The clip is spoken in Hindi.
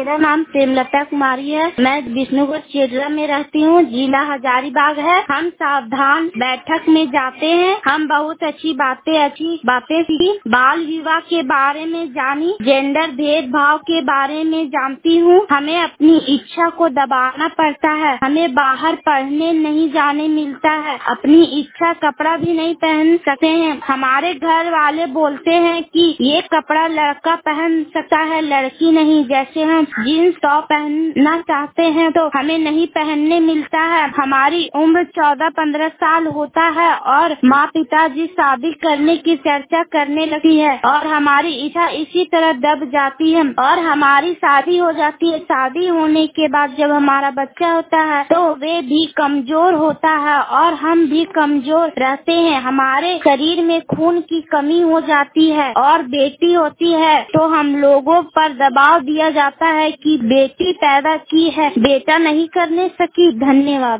मेरा नाम प्रेमलता कुमारी है। मैं विष्णुगढ़ चेडरा में रहती हूँ, जिला हजारीबाग है। हम सावधान बैठक में जाते हैं। हम बहुत अच्छी बातें सीखी। बाल विवाह के बारे में जानी, जेंडर भेदभाव के बारे में जानती हूँ। हमें अपनी इच्छा को दबाना पड़ता है। हमें बाहर पढ़ने नहीं जाने मिलता है। अपनी इच्छा कपड़ा भी नहीं पहन सकते हैं। हमारे घर वाले बोलते हैं कि ये कपड़ा लड़का पहन सकता है, लड़की नहीं। जैसे हम जीन्स टॉप पहनना चाहते हैं तो हमें नहीं पहनने मिलता है। हमारी उम्र 14-15 साल होता है और माँ पिताजी शादी करने की चर्चा करने लगी है और हमारी इच्छा इसी तरह दब जाती है और हमारी शादी हो जाती है। शादी होने के बाद जब हमारा बच्चा होता है तो वे भी कमजोर होता है और हम भी कमजोर रहते हैं। हमारे शरीर में खून की कमी हो जाती है और बेटी होती है तो हम लोगों पर दबाव दिया जाता है कि बेटी पैदा की है, बेटा नहीं करने सकी। धन्यवाद।